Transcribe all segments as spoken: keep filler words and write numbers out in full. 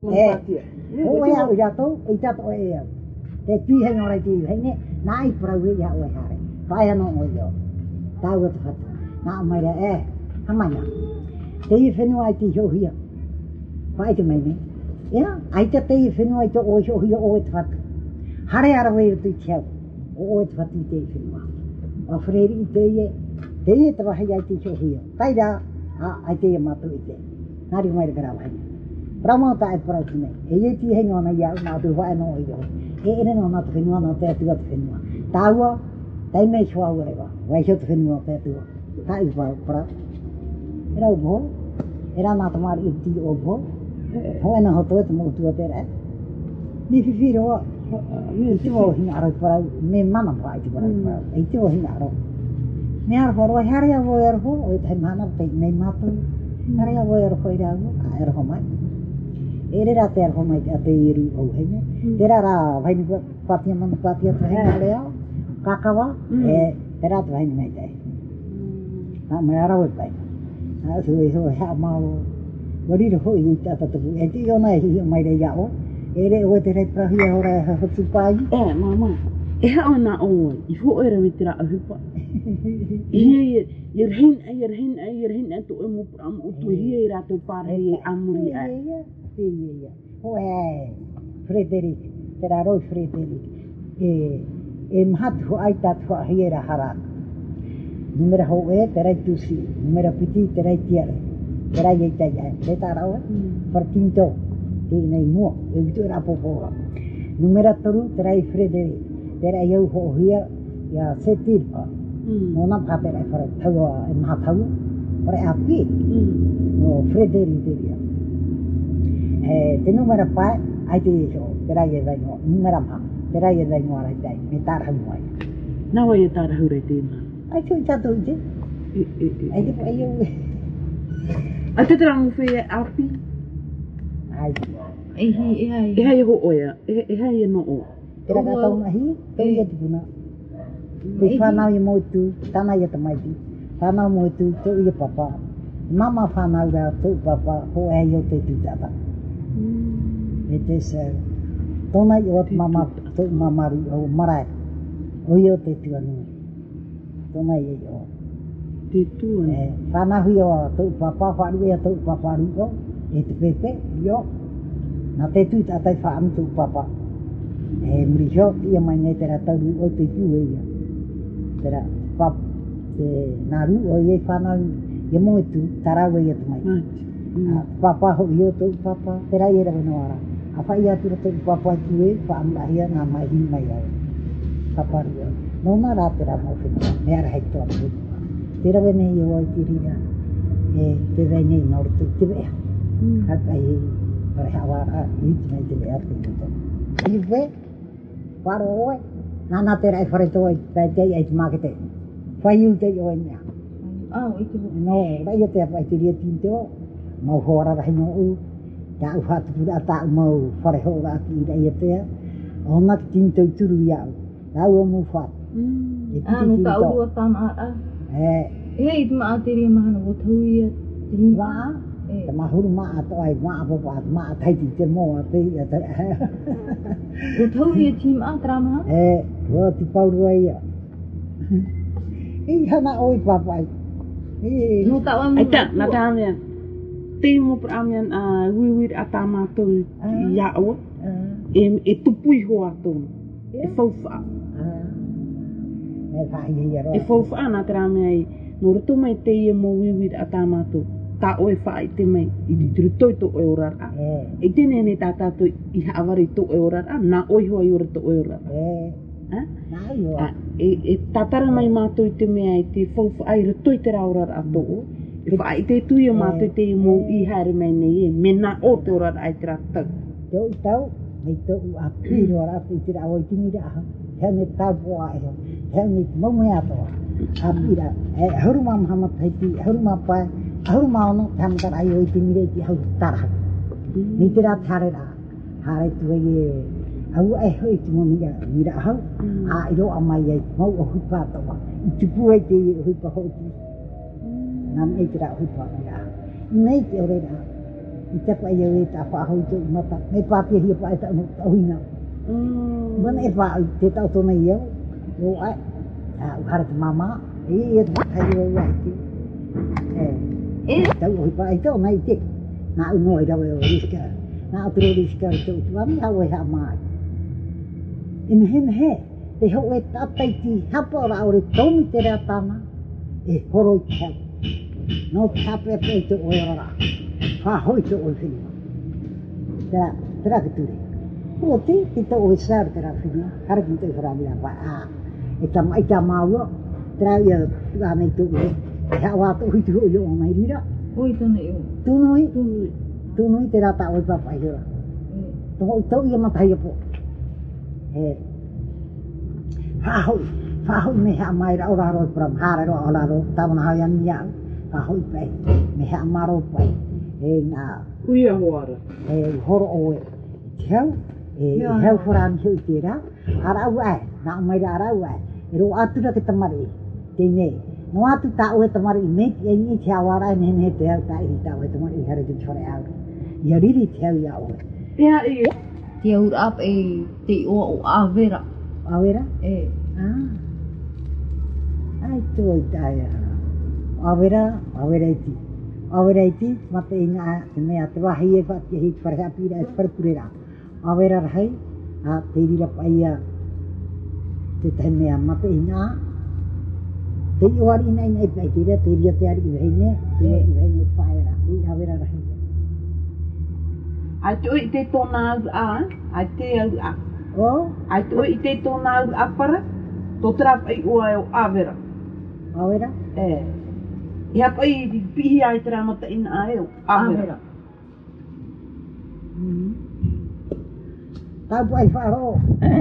Oh ya udah tu, itu tu ya. Tapi hanya orang tu, hanya naik perahu ya orang hari. Kaya no oyo, tahu tu hat. Nak mereka eh, hamanya. Tapi fenu itu johiya. Kaya tu mana? Ya, itu tapi fenu itu oh johiya oh tu hat. Hari hari itu ciao, oh tu hat itu fenu. Afraid itu ye, tapi tu bahaya itu johiya. Tapi dah, ah itu yang matu itu. Hari mereka kerana. Pramo tak perahu ni. Ia tu hanya orang yang nak tu buat no oyo. Ia ni orang nak fenu, nak tu tu fenu. Tahu? Tapi macam apa lagi? Wajib tu fenu apa tu? Tak ibu pernah. Era ubo, era nak temar itu ubo. Hoi nak hotu itu mau tu ada. Ni fikir awak, ni itu awak ni arah pernah. Ni mana buat itu pernah. Itu awak ni arah. Ni arah pernah hari awak arah ho, itu mana tak ni matu. Hari awak arah ho ira awak arah ho mai. Era dah ter ho mai ada iru awak ni. Tera ra, vai ni patian mana patian tu ni leh. Kakawa, eh, terat lain macam ni. Nak merah awak baik. Nah, suai suai hak mau. Beri dah hoi itu atau tu. Itu yang mana yang mai dah jauh. Ele awak terat perahu orang hak supai. Eh, mama. Eh, anak awak. Ibu orang mitra apa? Iya, yerhin, yerhin, yerhin itu emu am utu iya ratu parhi amuri. Iya, iya, iya. Hoi, Frederick, teraro Frederick. Eh. Emhat ho aitat ho hiera harat. Numero ho e terai tusi, numero piti terai tiar. Terai yeta ya, beta rawa. Pertinto, di nei mo, e itu rapo po. Numero toru terai Frederick, terai yo ho hia ya setir pa. Nona pate rai fare tawa emhat tahu. Ore api. No Frederick dia. Eh, de numero pa ai de yo, terai ye vai no, numero pa. Tera ye dah muara jai, mitar hamuai. Nawa ye tar hure tema. Ai tu jatuh je. Ai tu ayo. Ate terang fe api. Ai. Eh eh ai. Eh ai ho oya. Eh eh ai no o. Tera kata mahi, tera tu guna. Tifana ye motu, tana ye tamai. Tana motu tu ye papa. Mama fana dah tu papa ho ayo te tu jata. It is Tona iot mama tu mama ri o marai. O yo te tu anu. Tona ye yo. Te tu eh pana huyo tu papa fa ri tu papa ri o. E te pepe yo. Na te tu ta tai fa am tu papa. Eh mri jo ia mai ne te rata ri o te tu e ya. Tera pap te naru o ye pana ye mo tu tarawe ye tu mai. Papa ho yo tu papa tera ye ra no ara. Apa ia tu tu papa tu pa am lahir nama hi mai ai. Papa dia. Nona ra tera mo fin. Mer hai tu tu. Tera ve ne yo ai tiri ya. Eh te ve ne nor tu tu ve. Hat ai per hawara i mai te ve ar tu tu. I ve paro oi. Nana tera ai fare tu ai pe te ai ma ke te. Fai u te yo nya. Ah, itu. No, ra ia te ai tiri tinto. Mau hora ra no u. Ya uhat pura tak mau fare ho ra ki da yete ona tinto turu ya la o mu fa ah nu ka u ta ma a eh eh it ma atiri ma no thu ya tin wa ta ma hu ma to ai ma bo wa ma thai ti che mo te ya ta u thu ya tim a tra ma eh ro ti pau ro ya i hana oi papa eh nu ta wa ta na ta ya temo peramian a wiwir atama tu ya o em e tupui ho aton e fofa e fa ye ro e fofa na tramai no tu mai te mo wiwir atama tu ta o e fa te mai i di to to e ora e tene ne tata tu i havari to e ora na o ho i ora to e ora eh na yo e e tatara mai ma tu te mai te fofa ai ro to te ra ora ato If I take to your mother, they won't be had many, Mena Otora, I trapped. Don't tell me to a kid or up into our Timida. Tell me Taboy, tell me Momato. Abida, Hurma Hamatati, Hurma Pai, Hurma, Tamka, I intimidate how Tarha. Mitra Tarada, Harry to a year. I hate Momia, Mira how I don't on my yet, Mo Hupata. To poet the Hupahoti. Nam ikira hupa ya. Nei te ore da. Ita pa ia e ta pa hoi tu mata. Me pa te hia pa e ta no tauina. Mana e pa te tau tona ia. O ai. A uhara te mama. E e ta tai o ai te. E. E tau hoi pa e tau mai te. Na uno e rawe o riska. Na atro riska i tau tuami hau e ha mai. E me he me he. Te ho e tatai ti hapa ora ore tomi te rea tana. E horo i tau. No tape pe te o ora. Ha hoi te o whinia. Tera, tera ke ture. Ko te, te te o sar tera whinia. Hara ki te wharamira pa a. E ta mai ta maua. Tera ia tua nei tu e. E hawa to hui tu o yo o mai rira. Oi tona eu. Tunui. Tunui. Tunui tera ta oi papa i hira. Tō tau ia matai a po. E. Whahoi. Whahoi me hea mai ra ora roi pram. Hara roa ora ro. Tawana hau ia ni au. Whahoi pai. Me hea maro pai. E nā. Uia hoara. E horo o e. Tau. E heo wharani hui te ra. Arau ai. Nā mai ra arau ai. E ro atura ke tamari. Te ne. No atu ta o e tamari i me. E ni te awara e nene te hau ta i ta o e tamari i hare te chore au. Ia riri te hau ia o e. Ia i. Te aur ap e te o o awera. Awera? E. Ah. Ai tō i taia. Awera, awera i ti. Awera i ti, mate i ngā te mea te wahi e whati hei wharehapira e wharepurera. Awera rahai, a te rira paia te tahi mea mate i ngā. Te i oari ina ina i pai te rea, te ria te ari i weine, te ria i weine whaera. Te awera rahai. Ai te oi te tōna au a, ai te au a. O? Ai te oi te tōna au a para, tō trap ai ua e o awera. Awera? E. I hapa i di pihi ai te ramata ina a eo, awera. Tau pu ai wharo.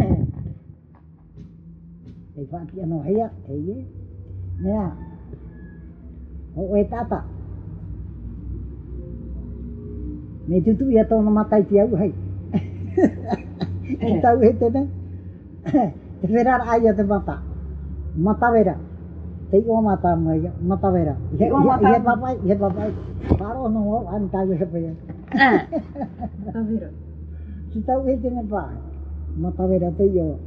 Ei whaki anō heia, hei e. Mea. O e tata. Me tutu ia tōna matai ti au hei. Ki tau he tene. Te wherara aia te mata. Mata wera. Te i o mata mai, mata wera. Ihe papai, ihe papai. Paro no o, an tau he pia. Mata wera. Ki tau he tene pai. Mata wera te i o.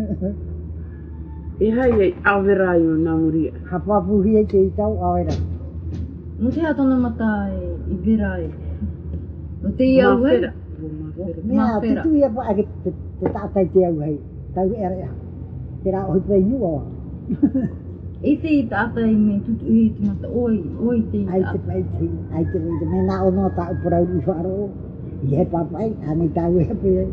E hai ei awera i o nā muria. Hapapuhi e te i tau awera. No te atona mata i vera e. No te i au hei. Mea, tutu ia pa ake te tātai te au hei. Tau ere ea. Te rā oi pei nu oa. E te i tātai me tutu i te mata oi, oi te i Ai te pei te, ai te pei te. Me nā ono tā uparau i wharo. I he papai, ane tau e pei.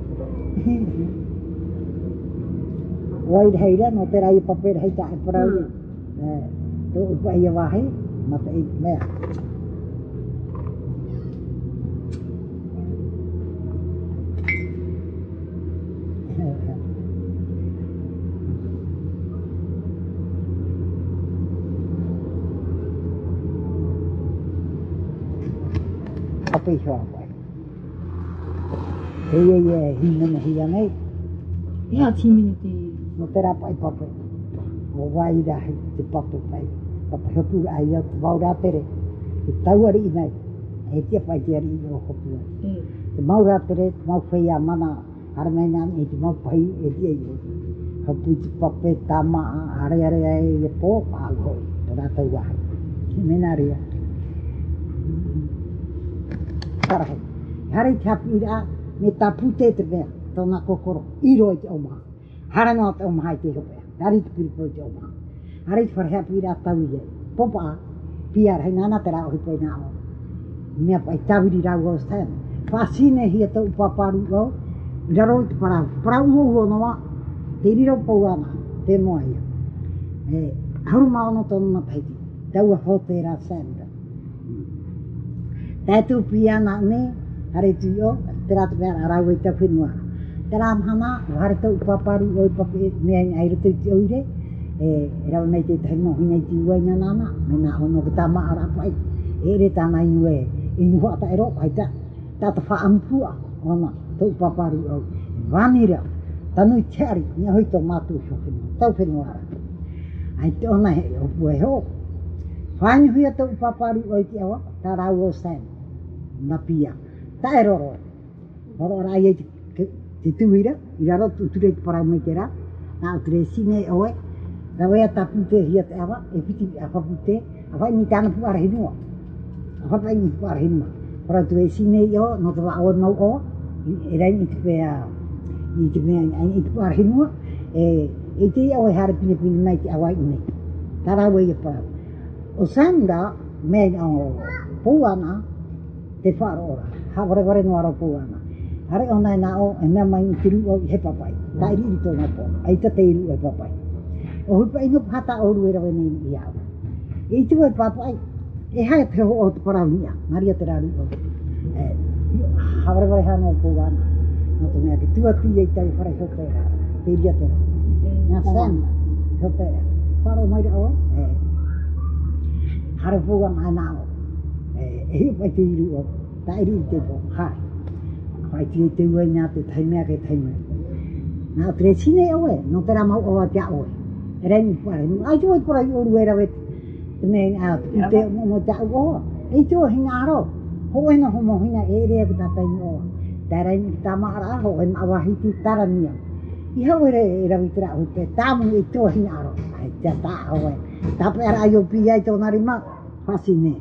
Oi heira, no te rai papera hei tā uparau. Tō upa ia wahi, mata i mea. Apa i hoa pai. Hei e e himena hia nei. Ia timini te... No te rapa i papai. O wai rahi te papai pai. Papai hopu ai au te waura tere. Te tauari i nei. E tia pai te ari i o hopu ai. Te maura tere, te mau whai a mana. Haramainan e te mau pai e tia i o. Hopu i te papai tama a are are ai e pō. Au hoi. Te rata wahi. Ki mena rea. Karahe. Hare te hapi ira, me tā pute te mea, tōna kokoro, iro i te omaha. Hara noa te omaha i te hopea, hare te piripo i te omaha. Hare te whare hapi ira tau i e. Popa a, piara, hei nana te rao hipo i nā o. Mea pai tawiri rau o stan. Whasine hia tau paparu o, raro i te parau. Parau mo uo noa, te riro pou ana, te moa ia. E, haru maono tōna na paiti, tau a hote ra sanda. Tētū pia nā me, hare tu o, te rata mea arau i te whenua. Te rāmhana, hare tau paparu o i papi mea i airotu i te oire, e rau nei te tahi mohi nei te uainga nana, me nā ono ki tā maa rapai, e re tāna inu e, inu hata e ropa i ta, tāta wha ampua, ona, tau paparu o, wānira, tanu i te ari, nia hoi tō mātu i whenua, tau whenua ara. Ai te ona he, opu e ho, whaini huia tau paparu o i te awa, tā rau o stan. Na pia. Ta eroro. Oro ra ye te tuira, ira ro tu tu para me kera. Na tu sine oe. Ra we ta pute hia te awa, e piti apa pute, apa ni tana pu ara hinua. Apa ta ni pu ara hinua. Para tu sine yo no te va o no o. Era ni te pe a ni te me ai pu ara hinua. E e te oe hara pine pine mai te awa ni. Tara we ye pa. O sanda me o puana te wharo ora. Ha ware ware no aro puana. Hare ona na o e mea mai te ru o he papai. Ta iri i tōna po. Ai ta te iru e papai. O hupa ino hata o ruera we nei i au. E tu e papai. E hae te ho o te paramia. Maria te raru o. E ha ware ware hana o puana. No te mea ke tua ti e tau whare ho te rara. Te iria te rara. Nā sanda. Ho te rara. Wharo mai ra o. E hare puana ana o. E hi pai te iru o. Ta iri i te po. Hai. Pai te te ue ngā te taimea ke taimea. Nā tere sine oe, no te ramau o a te oe. E rei pare, ai tō e pora i oru e rawe te mea ngā te te mo te oa. E tō hinga aro, ho e no homo hinga e rea ki tātai ni oa. Tā rei ni tā maara ho e mawahi ti tara nia. I hau e re e rawi te rau te tāmu e tō hinga aro. Ai te tā oe. Tā pēra ai o pi ai tō narima, whasi ne.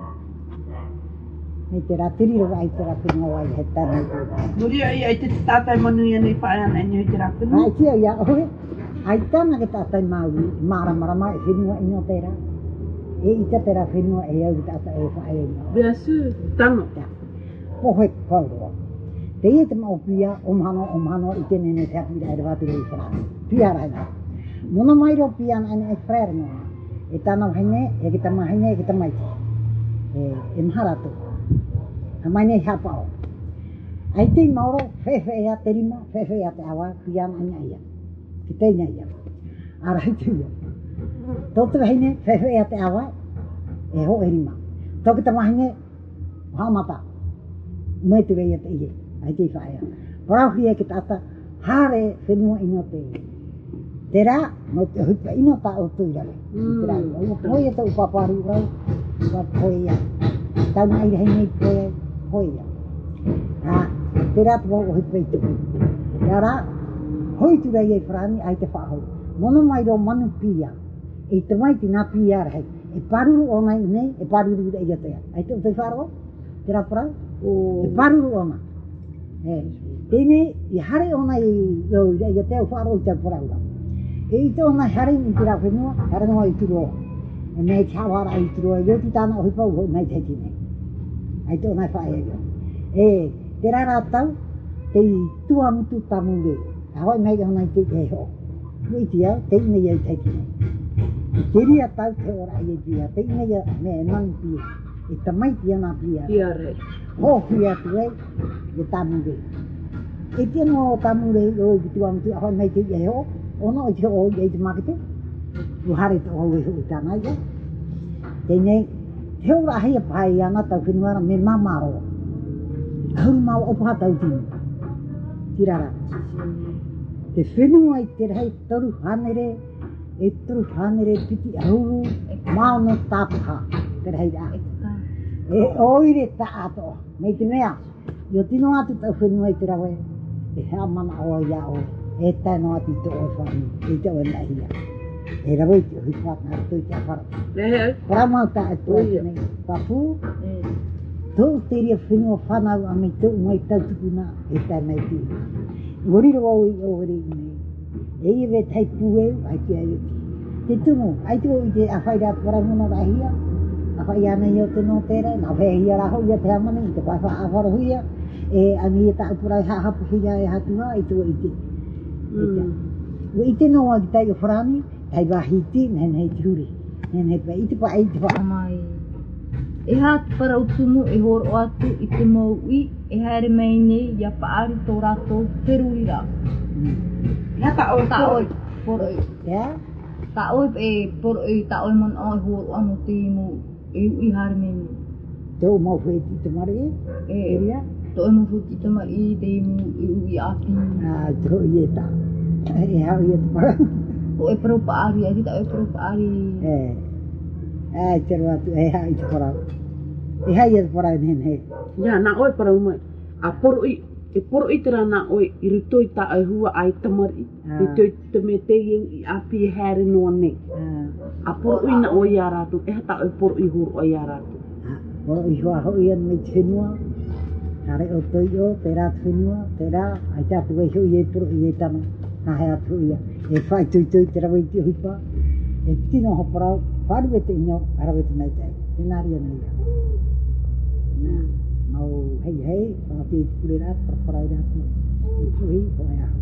Me te ratiri ro ai te rapinga o ai he tāna i tōna. Muri ai ai te tātai manu ia nei whae ana i te rapinga. Ai tia ia oe. Ai tāna ke tātai mauri, mara mara mai e whenua ino te ra. E ita te ra whenua e au tātai e whae e ino. Bea su, tano. Pohe pauroa. Te ie te mau pia, omhano, omhano, i tene ne te apira e rewatiri i whara. Pia raina. Mona mai ro pia ana e whaere noa. E tāna whaine, e ki ta mahine, e ki ta maiti. E, e mharatu. Ha mai nei hapao. Ai te mauro, whewhe ea te rima, whewhe ea te awa, piana ania ia. Ki te ina ia. Ara hei te ia. Tōtu heine, whewhe ea te awa, e ho e rima. Tōki ta mahine, whamata. Mai tu rei ea te ie. Ai te whaea. Parauhi e ki tata, hare whenua ino te ie. Te rā, no te hupa ino tā o tuirare. Te rā, o hoi e te upaparu rau, wa hoi ia. Tau mai rei nei poe, hoi ia. Nā, te rā tuwa o hupa i tuku. Nā rā, hoi tu rei e whrani ai te whahau. Mono mai ro manu pia. E te mai te nā pia rei. E paruru o nei nei, e paruru rei ia tea. Ai te o te wharo? Te rā parau? E paruru o nei. E, tēne, i hare o nei i rei ia tea, o wharo i te parau rau. E i te o nei hare i te rā whenua, hare noa i turu o. E nei chawara i turu o, i roti tāna o hipa o nei te tine. Ai te o nei whae e reo. E, te rā rā tau, te tua mutu tamu re. A hoi mei o nei te te ho. Kui te au, te ina iau te tine. Te ria tau te ora i e pia, te ina ia me e mangi pia. E ta mai pia nā pia. Pia rei. Ho pia tu e, e tamu re. E te no tamu re, o i tua mutu, a hoi mei te e ho. Ono i te o i e te makete. Tu hare te o e ho i tāna ia. Tēnei, te ora hea pai ana tau whenuara me mamaro. Hauru mau opaha tau tini. Tirara. Te whenua i te rei toru hanere, e toru hanere piti ahuru, mau no tāpaha. Te rei rā. E oire tā ato. Mei te mea, i o tino atu tau whenua i te rawe, e hea mana o ia o, e tai no atu te o whani, e te o e nahia. E rawe i te o hipata, nā tui te awhara. Rehe. Paramau tā e tō i nei. Papu, tō te ria whenua whanau a mei tō mai tautukuna e tai mei ti. Ngoriro au i o ori i nei. E i we tai pūeu, ai te ai uti. Te tumu, ai tō i te awhaira paramuna rahia, awhai ana i o te no tere, nā whea hia raho i a te amane, i te whaiwha awhara huia, e ani e tā upurai hahapu hia e hatua, i tō i te. I te noa ki tai o wharani, tai wahiti, nen hei te huri. Nen hei pa, i te pa, i te pa. Amai. E hā te para utumu e horo atu i te mau i, e haere mei nei, ia paari tō rātou te rui rā. Ia ta oi Ta oi, poro i. Ia? Ta oi e poro i, ta oi man oi horo anu te imu, e i haere mei nei. Tō mau wheti te mare e? E, Eria? tō imu futi tama i te imu, i ui ati. Nā, tō i e tā. E hau i e te para. O e paro paari, e kita o e paro paari. E. E, te roa tu, e hau i te para. E hau i e te para nen hei. Ia, nā oi para umai. A poro i, e poro i tera nā oi, i ruto i ta ai hua ai tamari, i toi te me te iu i api e haere noa nei. A poro i na oi a rātu, e hata oi poro i huru oi a rātu. Poro i hua hoi an me te whenua, kare o toi o, te rā te whenua, te rā, ai tātu e hui e poro i e tano, ka hea tu ia. E whai tui tui te rawa i te huipa, e tino hoparau, wharu e te ingo, arawe te mei tei, te nāri ana ia. Nā, mau hei hei, whāti e te pure rā, paraparau rā tu, i tuhi, o e ahu.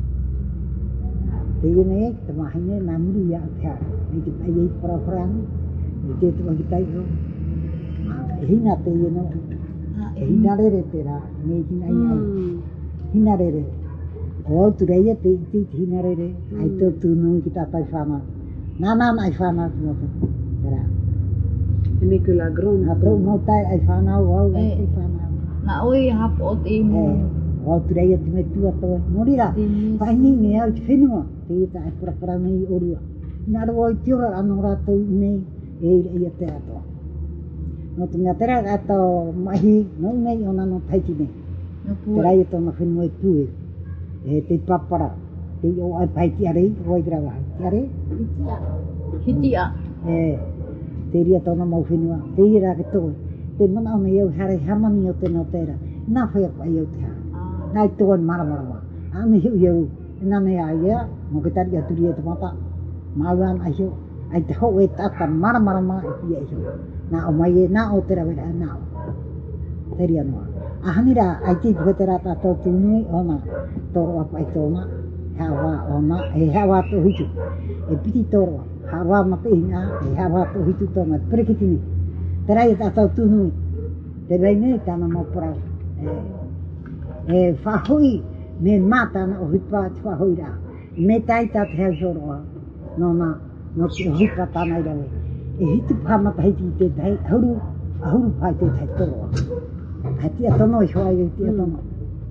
Te iene, te mahine, nā muri ia o te hara, i te pai e parau parani, i te te wahi taiho, e hina te iene, e hina rere te rā, me hina i ai, hina rere. O au tu reia te iti te hina rere, ai tō tūnui ki tātai whanau. Nā nā ai whanau ki moto, te rā. E me ku la grona. Nā tō motai ai whanau, au ai te whanau. Nā oi hapo o te imu. O au tu reia te me tua toi. Mori rā, whaini me au te whenua, te ita ai parapara nei orua. Nā roa i te ora anō rātou nei, e ira ia te atoa. No te ngā tera ato mahi, no nei o nano taiti nei. Te rai ato na whenua e pue. E te papara, te o ai pai ki arei, o ai grawa, ki arei? Hitia. Hitia. E, te ria tōna mau whenua, te ira ke toi, te mana o me au hare hamani o tēnā tēra, nā whai apa i au te hara, nā i tōan mara mara mara, ane hiu iau, nā me a ia, mo ke tari aturi e te mata, māuan ai hiu, ai te hou e tata mara mara mara e pia i hiu, nā o mai e, nā o tera wera, nā o, te ria noa. Ahanira, ai te puhe te rata tō tūnui, ona, tōroa pai tōna, hawa ona, e hawa tō hitu. E piti tōroa, hawa mata ina, e hawa tō hitu tōna, perekitini. Te rai e tātou tūnui, te reine, tāna mō parau. E whahui, me mātana o hipa te whahui rā. Me tai tā te hau soroa, no nā, no te hipa tāna i rawe. E hitu pāmata hiti te tei, ahuru, ahuru pai te tei tōroa. Ai tia tono i hoa i tia tono.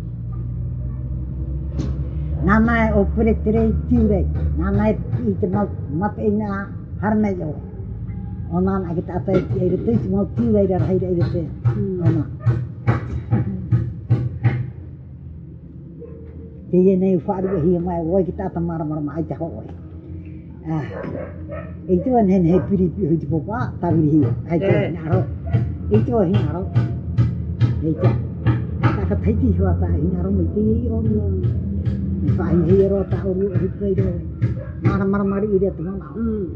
Nā mai o pere tere i tiurei, nā mai i te mata i ngā harmei o. O nāna ki tātai i eire te, i mau tiurei ra heira eire te. O nā. Te ienei u whaaru e hia mai, oi ki tāta mara mara mai te hoi. E tua nhen he piri pi hui te popa, tawiri hia. Ai tua hinaro. E tua hinaro. Hei tia, taka taiti hua ta hina rongo i te i o rio. Me whahi hei roa ta o rio e hikai roa. Mara mara mari i rea te mana.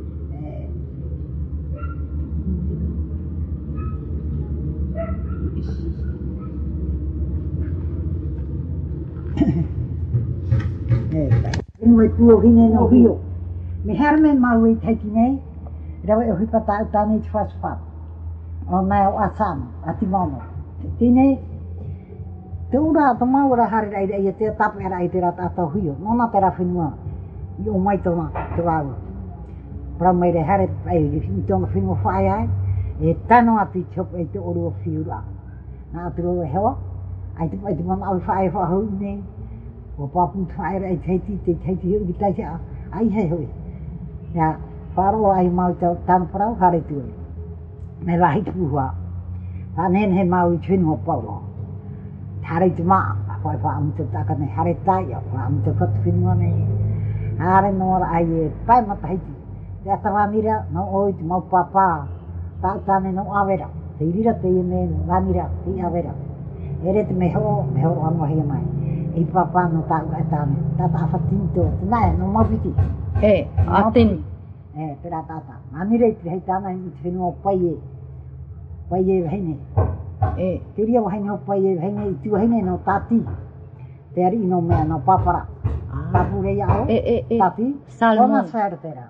Ingo e tuo hine no hio. Me hermen mau i taiti nei, rawa e hipa ta utane i te whaswhat. O mai o asam, ati mono. Tine, te ura to maura hare rei rei te tapu era i te rata atau huio. Nona te rāwhenua, i o mai tōna te wāu. Prau mai re hare i tōna whenua whae ai, e tano atu i chopu e te oru o whiura. Nā atu rō e hewa, ai te pai te mana au whae whahau nei, o papu te whae rei teiti, te teiti hiu ki taiti a, ai hei hui. Ia, wharo ai mau tau tāna parau hare tue. Me lahi tupuhua. Tānen he mau i whenua paulo. Hare te maa, whai whaamu te taka nei hare tai, whaamu te whatu whenua nei. Hare noara ai e pai matahiti. Te atawamira, nau oi te mau pāpā, tā tāne nau awera. Te irira te ime, wamira, te awera. Ere te meho, meho anua hea mai. I pāpā no tā ua e tāne, tāta awhatinto, te nae, no mawhiti. E, atini. E, pera tāta. Mamire te hei tāna i te whenua pai e. Pai e wahine. E, te ria wahine o pai e wahine, i tu wahine no tāti. Te ari ino mea no pāpara. Tāpu reia au, tāti. Tōna whaera tērā.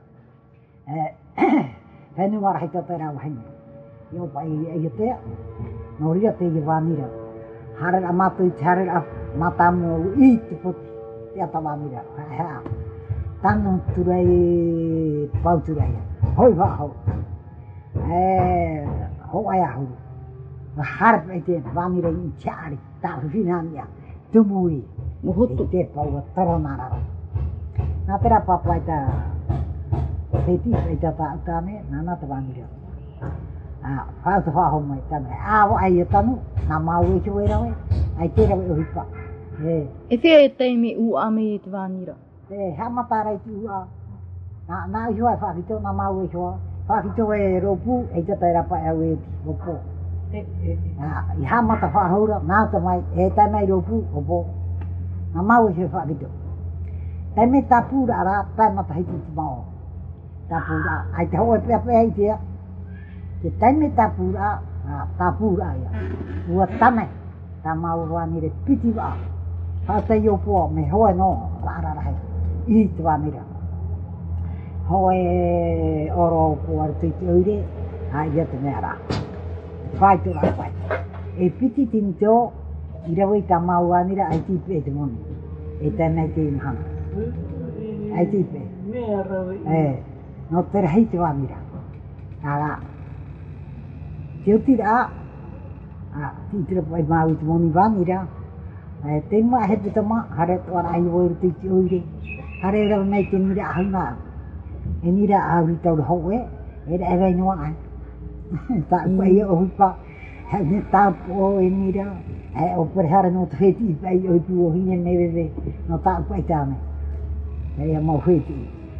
Whenu wara hei tōtērā wahine. I o pai e ia tea. No ria te i wāmira. Hare a mātu i te hare a mātamu i te poti. Te ata wāmira. Hea. Tānu turei, pau turei. Hoi wahau. E, ho ai ahu. Harap ai te wāmira i tiari, tā whiwhinania, tumui. Muhutu. I te pau a taronara. Nā tera papa i tā, te tis i tā tā tāne, nā nā tā wāmira. Whāuta whāho mai tāne, āwa ai e tanu, nā mau e ki wera we. ai te rawe o hipa. E. E whia e teimi u ame e te wānira. E hamatarai tu ua. Na na hua whakito na mau e hua. Whakito e ropu e te tai rapa e au e ti. Opo. I hamata whahaura, nā ta mai, e tai mai ropu, opo. Na mau e whakito. Tai me tapura ara, tai mata hiti ti mao. Tapura, ai te hoa e pia pia i tia. Te tai me tapura, tapura ia. Ua tame, ta mau wānire piti wā. Hata i opo, me hoa no, rara rahe. I te wānira. Hoa e oro opo ar tui te oire, a ia te mea rā. Whai tu rā whai. E piti tini teo, i rawa i ta mau wānira, ai tipe e te moni. E tēnei te inhana. Ai tipe. Mea rawa i. E, no te rahi te wānira. Nā rā. Te uti rā, a, ti tira pai mau i te moni wānira. E, te mua he pita ma, hare toa rai oiru tui te oire. Hare rawa mei te nira ahunga. E nira ahuri tauru hoe, e ra e rei noa ai. Tā pai o hupa, hei ne tāpu o e nira, e o perehara no te wheti pai o hipu o hine mewewe, no tā pai tāne. Hei a mau wheti.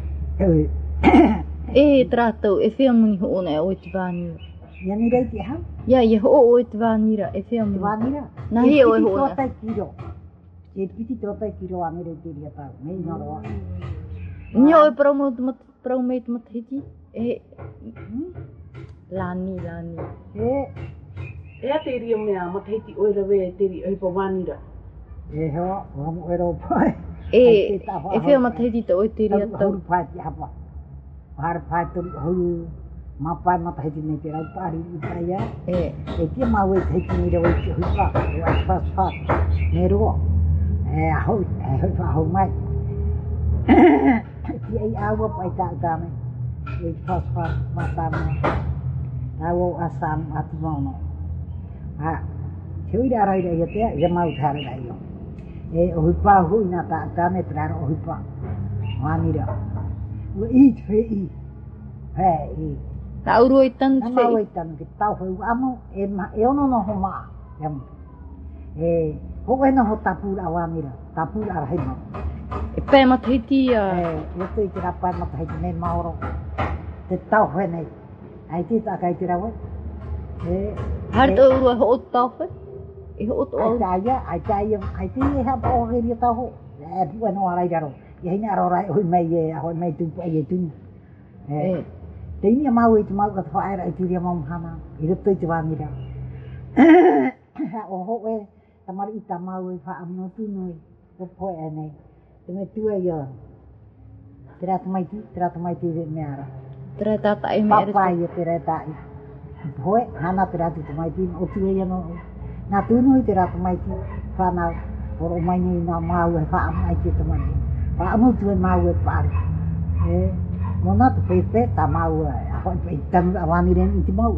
E trātou, e whia muni ho ona e o te wānira. Ia ni rei te hau? Ia, ia ho o e te wānira, e whia Te muni. wānira? Nā hi o e ho ona. E piti tōtai kiro. E piti tōtai kiro a mere te ria tāu, mei noro a. Ni o e parau mei te matahiti, e... Lani, lani. E, Ea te ria mea, matahiti oira wea te ria oipa wānira. e hoa, wamu e rau pai. E, e whia matahiti te o te ria Huru tau. pai te hapa. Hara pai turu huru, mapai matahiti nei te rau pari i pai a. E, E tia mau e te hiki ni rau i te huipa, e a whas whas, me roa. E a hoi, e hoi whahau mai. Tia i aua pai tāu tāme, e whas whas matamea. Awo asam atu mono. Ah, te uira arai rei atea, ia mau tāre rei o. E o huipa hui nā tā tāne trara o huipa. Wānira. Ua i te whi i. He i. ka uru e tanu Nā te mau whei. e tanu ki tau whi amo, e, ma, e ono no ho maa. E, ho e no ho tapura wānira. Tapura ara hei mau. E pē matahiti E, a... e tui te rapai matahiti me maoro. Te tau whi nei. Ai te tā kai te rawe. E, Hare tau uru e ho o te tau whai? E ho o te ai au. taia, ai taia, ai te e hapa o geri tau ho. E pua no arai raro. I heina aro rai hoi mai e, hoi mai tupu ai e tunu. E, E, te inia mau e te mau ka te whaera i tiria mau mhana. I ruto i te wānira. O ho e, tamari i ta mau e wha amno tunui. O poe e nei. Te me tua i o. Te rata mai ti, te rata mai ti re me ara. tere tata e me ere Papai e te rata i. Hoe, hana te rata te mai ti, o tua i ano. Nā tunui te rata mai ti, whanau. Oro mai ni nā mau e wha amai ti te mai. Wha amu tu e mau e pari. E, mona te pepe, ta mau e, a hoi pe tanu a wāniren i te mau.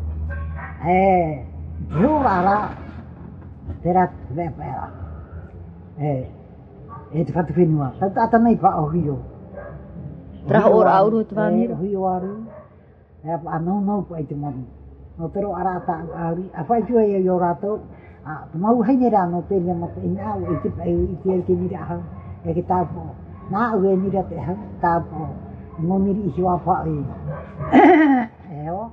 E, te ho ara, te rata te vepa era. E, e te whatu whenua. Tau tata nei pa o hiro. Traha ora auru e te wānira. E, hui o aru. E, a nau nau pa i te moni. No te ro ara ta auri. A whai tua e o rātou. A, te mau haine rā no te ria mo te ina au e te pai i te ere ke nira hau. E ke tāpo. Nā au e nira te hau. Tāpo. Mo niri i hiwa pa e. E o.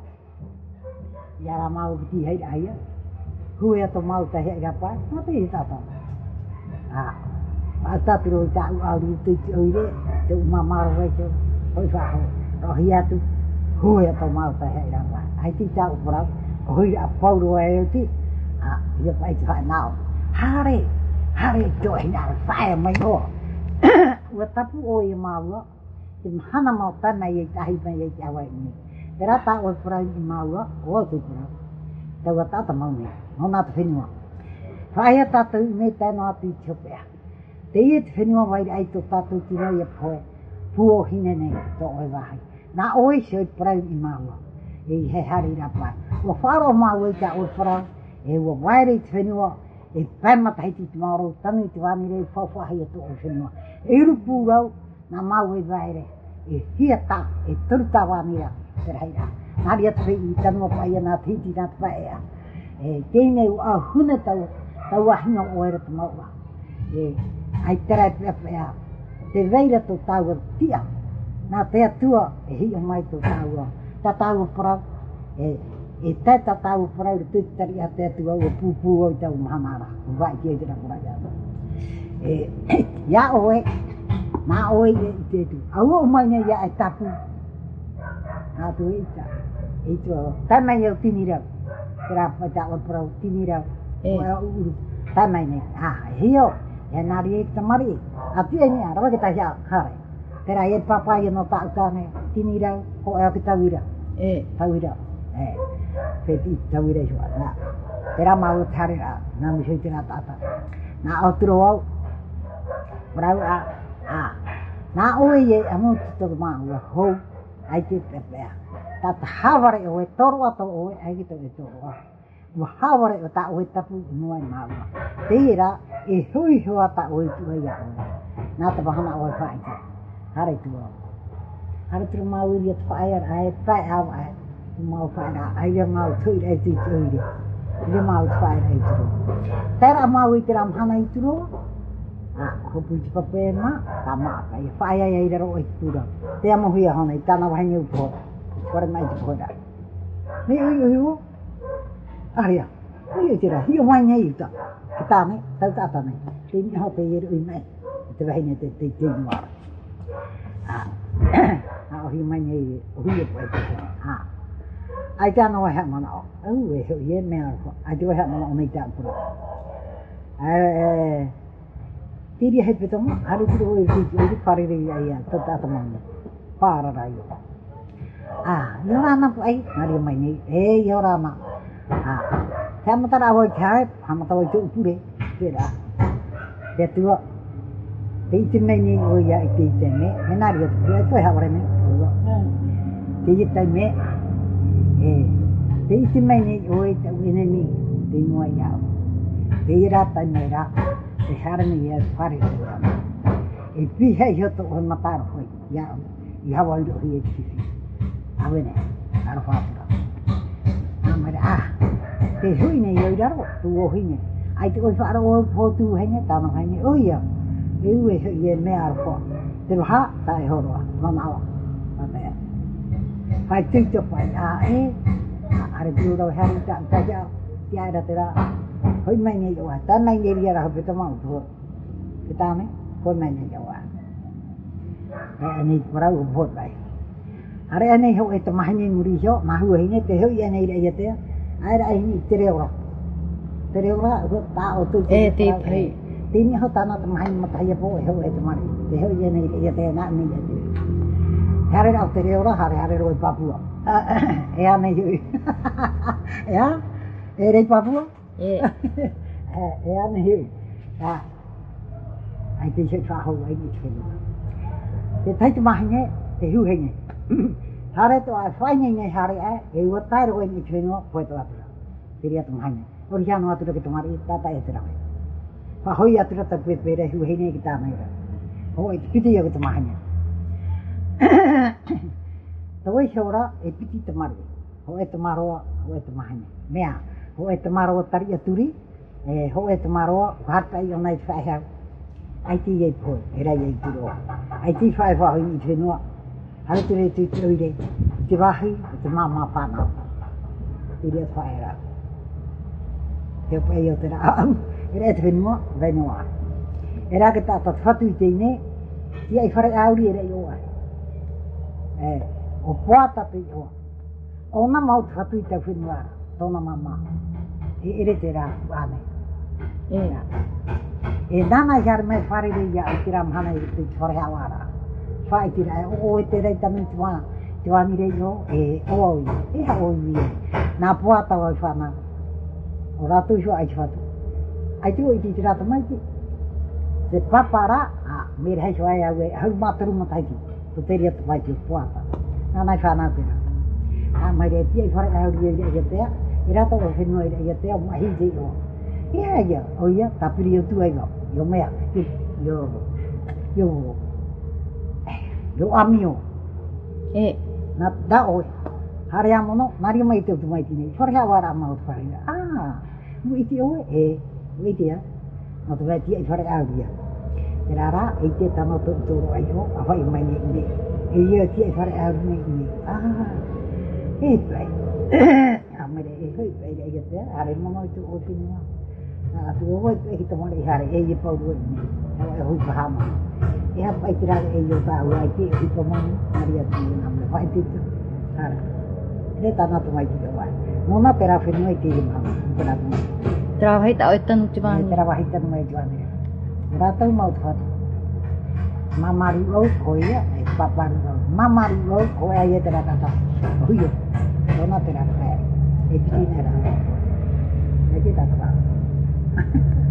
Ia rā mau ki ti heira aia. Hui ato mau ta hea ia pai. Nā te i tātou. A, a tāpiro i tā u auri i te i oire. Te uma maro reisio. Hoi whahau. Rohi atu. Hui ato mau ta hea ia pai. Ai ti tā u parau. Hui a pauro e o ti. Ah, ia pai te whae nao. Hare, hare to e nara whae mai hoa. Ua tapu o i maua, te mahana mau tana i e tahi mai e te awa i ni. Te rata o e parau i maua, o te parau. Te ua tata mau ne, no nā te whenua. Whae a tātou me tēnā atu i te hopea. Te ia te whenua wairi ai tō tātou ti roi e poe, puo hine nei tō oi wahai. Nā oi se o i parau i maua, e he hari rapai. Ua wharo maua i ta o e parau, e ua waere i te whenua, e pēmata hei te maoro, tanu i te wānire, e whawhahi ato o whenua. E urupu rau, nā mau e waere, e hia tā, e turuta wānira, te reira. Nāri atu whei i tanu a pai nā titi nā te whaea. E tēnei u au huna tau, Tauahinga o era te maua. E, ai tera e pepea. Te veira tō tāua tia. Nā te atua e hi o mai tō tāua. Tā tāua parau. E, e te tā tāua parau re tūtari a te atua o pūpū o i tau mahanara. O vai ki e tira kura ia. E, ia oe. Nā oe e i te tu. Aua o mai nei ia e tapu. Nā tu e ita. E tua. Tai mai au tini rau. Te rā pai tāua parau tini rau. O e uru. Tai mai nei. Ah, hio. E nari e ta mari. A tia ni a rawa ke ta hia hare. Tera e papai no ta utane tini rau ko e ki tawira. E. Tawira. E. Peti tawira joa. Na. Tera mau tare a na mi sei tera tata. Na otro au. Brau a a. Na oe e amo to ma o ho. Ai te pe. Ta havare o e toro ato o ai ki to e toro. Wa havare o ta o tapu no ai ma. Tera e hui hoa ta o tu ia. Na ta bahana o fa ai. Hare tu. Hare tu mau ri at fire ai pa au ai. Mau fa na ai ia mau tu ai tu tu ri. Ia mau fire ai tu. Tera mau i tera hana i tu. Ah, ko pu ti pa pe ma, ta ma ai fa ai ai ro i tu da. Te amo hia hana i tana wa ni u po. Por mai tu po da. Ni u u. Aria. Ni tera hi wa ni i ta. Kita ne, ta ta ta ne. Ti ni ho te i ru mai. Te vai ne te te te ma. Ah, ah, hi mai nei, hui po ah. Ai ta no ha mana. Au e ho ye me arko. Ai te ha mana nei ta pura. Eh, ti ri he peto ma, ari ti ho i ti pare ri ai ta ta ta mana. Para rai. Ah, yo ana ai, ari mai nei. Eh, yo ana. Ah. Sa mata ra ho chai, ha mata ho chu pure. Tera. Te tu te iti mai ni o ia i te ite me, me nari atu, ia koe haware me, te ite me, e, te iti mai ni o i te uine ni, te mua iau, te ira tai me ra, te harani ia whare te rana, e pihe i hoto o mataro hoi, iau, i hawa iro hi e tisi, awene, aro whapura, a mare, ah, te hui ne i oiraro, tu o hine, ai te oi whaaro o potu hene, tano hene, o ia, e ue e me arko. Te roha, ta e horoa, mana awa. Mana Fai tito pai, a e, a are tu rau hari ta, ta ja, ti aira te ra, hoi mai nei oa, ta mai nei ria ra hope ta mau tu. Ke ta me, hoi mai nei oa. E anei parau o bot bai. Are anei ho e te mahini muri hio, mahu e hine, te hoi anei rea ia te, aira e hini te reo ra. Te reo ra, ta o tu. E te pai. Tini ho tana te mahi matahia po e ho e te mari. Te ho i nei ia te na ni ia te. Hare au te reo ra, hare hare roi Papua. E anei hui. Ea? E rei Papua? E. E anei hui. Ai te se whahau ai ni tēnu. Te taiti mahi ne, te hu henge. Hare to a whai nei nei hare e, e ua tai roi ni tēnu, poe to atura. Piri atu mahi ne. Ori hiano atura ki te mari, tata e te rame. Pa hoi atura ta pepere hu hene ki ta mai ra. Ho e piti yo ki te mahanya. Ta wei shora e piti te mari. Ho e te maroa, ho e te mahanya. Mea, ho e te maroa tari aturi, e ho e te maroa hata i ona i whaihau. Ai ti e poi, e rai e tiro. Ai ti whai whahi i whenua. Hare te re tu te oire, te wahi, e te mama whanau. I rea whaera. Te opa e o te rao. E rea te whenua, whenua. E rā ke tātat whatu i teine, i ai whare auri e rei oa. E, o poata te oa. O na mau te whatu i tau whenua, tōna mama. E ere te rā, ane. E rā. E nana i hare mai whare rei ia, i te rā mhana i te whare hawara. Whai te rā, o e te rei tami te wā, te wāni rei o, e o au i, e ha o i e. Nā poata wai whana, o rātu i ai te whatu. Ai tu i te rata mai te. Te papara, a, mire hei soai au e, hau mātaru mataiti. Tu te ria te mai te puata. Nā nai whanau te rata. A, mai rea tia i whare au ria i rea tea, i rata o whenua i rea tea, o mahi te o. I hea ia, o ia, tapiri o tu ai ngau. Yo mea, yo, yo, yo, yo amio. E. Nā, da oi. Hare amono, nari mai te o tu mai tine. Whare hea wara mau te whare. Ah, mu iti oe, e. weet je, want we weten hier voor de oude. Rara, ik deed dan ook door ayo, apa yang main ini. Iya dia voor de oude ini. Ah, het baik. Ja, maar de ik weet ik het ja, hari mau itu opini. Nah, tu wat ik itu mau hari eh pau dua ini. Ya, hoe paham. Ya, apa itu ada eh tahu aja itu mau Maria tu nama. Apa itu? Hari. Dia tanah tu mai juga. Nona pera firma itu mah. Bukan aku. Trabajar tak itu cuman. Trabajar tak mai jual. Rata mau thot. Mama ru koya, papa ru. Mama ru koya ye tera kata. Oh iya. Nona tera kaya. Itu ni ada. Jadi tak tahu.